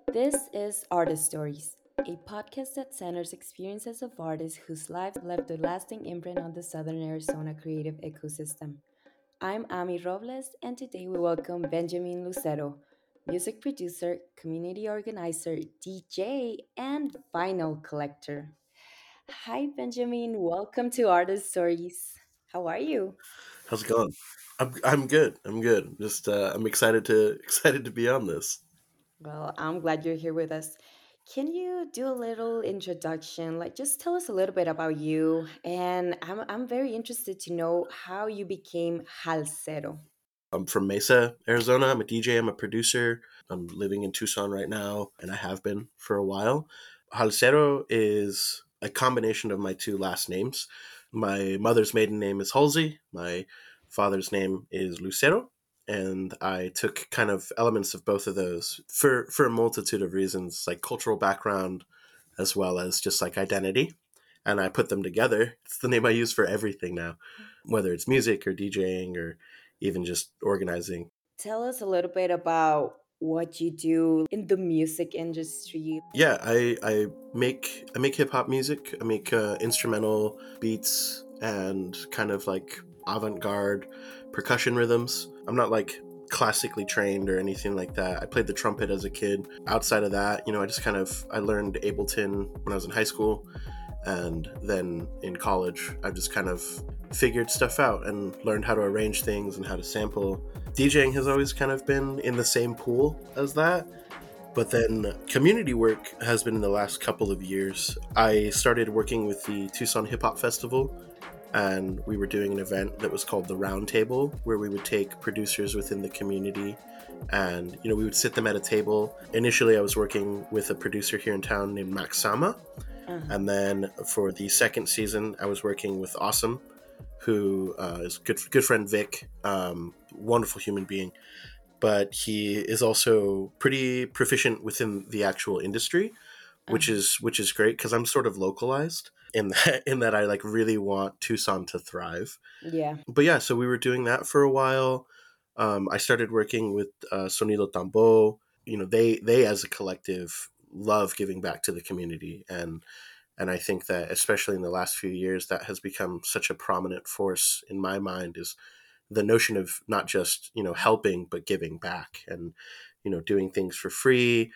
This is Artist Stories, a podcast that centers experiences of artists whose lives left a lasting imprint on the Southern Arizona creative ecosystem. I'm Ami Robles, and today we welcome Benjamin Lucero, music producer, community organizer, DJ, and vinyl collector. Hi, Benjamin. Welcome to Artist Stories. How are you? How's it going? I'm good. I'm good. Just I'm excited to excited to be on this. Well, I'm glad you're here with us. Can you do a little introduction? Like, just tell us a little bit about you. And I'm very interested to know how you became Halsero. I'm from Mesa, Arizona. I'm a DJ. I'm a producer. I'm living in Tucson right now, and I have been for a while. Halcero is a combination of my two last names. My mother's maiden name is Halsey. My father's name is Lucero, and I took kind of elements of both of those for a multitude of reasons, like cultural background as well as just like identity. And I put them together. It's the name I use for everything now, whether it's music or DJing or even just organizing. Tell us a little bit about what you do in the music industry. Yeah, I make hip hop music. I make instrumental beats and kind of like avant garde percussion rhythms. I'm not like classically trained or anything like that. I played the trumpet as a kid. Outside of that, I just kind of I learned Ableton when I was in high school, and then in college, I've just kind of figured stuff out and learned how to arrange things and how to sample. DJing has always kind of been in the same pool as that. But then community work has been in the last couple of years. I started working with the Tucson Hip Hop Festival, and we were doing an event that was called the Round Table, where we would take producers within the community and we would sit them at a table. Initially, I was working with a producer here in town named Max Sama, Uh-huh. and then for the second season, I was working with Awesome, who is good friend Vic, wonderful human being, but he is also pretty proficient within the actual industry, which Uh-huh. is great because I'm sort of localized in that I like really want Tucson to thrive. Yeah. But yeah, so we were doing that for a while. I started working with Sonido Tambo. They as a collective love giving back to the community, and I think that especially in the last few years, that has become such a prominent force in my mind is the notion of not just helping but giving back, and doing things for free,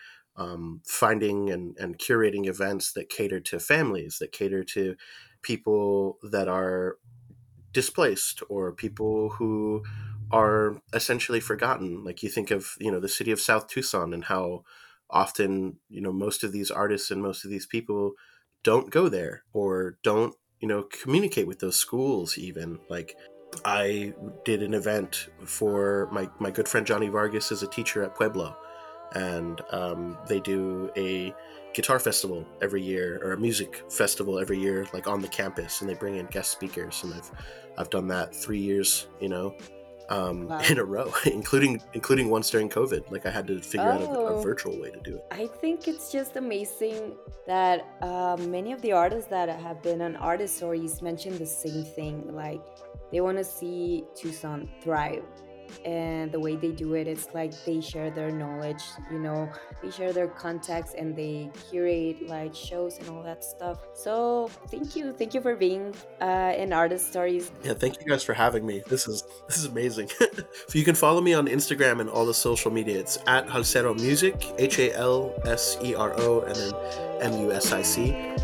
finding and curating events that cater to families, that cater to people that are displaced or people who are essentially forgotten. Like you think of the city of South Tucson and how often most of these artists and most of these people don't go there or don't communicate with those schools. Even like I did an event for my good friend Johnny Vargas is a teacher at Pueblo, and they do a guitar festival every year or a music festival every year, like on the campus, and they bring in guest speakers. And I've done that 3 years, Wow. in a row, including once during COVID. Like I had to figure out a Oh, virtual way to do it. I think it's just amazing that many of the artists that have been on artist stories mention the same thing. Like they want to see Tucson thrive. And the way they do it, it's like they share their knowledge, they share their contacts and they curate like shows and all that stuff. So thank you for being in artist stories. Yeah, thank you guys for having me. This is amazing. So you can follow me on Instagram and all the social media. It's at Halsero Music, Halsero, and then Music.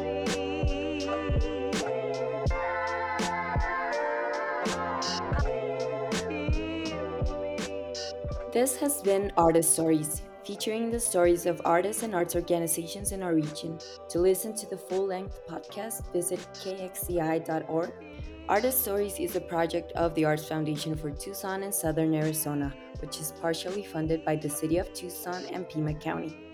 This has been Artist Stories, featuring the stories of artists and arts organizations in our region. To listen to the full length podcast, visit kxci.org. Artist Stories is a project of the Arts Foundation for Tucson and Southern Arizona, which is partially funded by the City of Tucson and Pima County.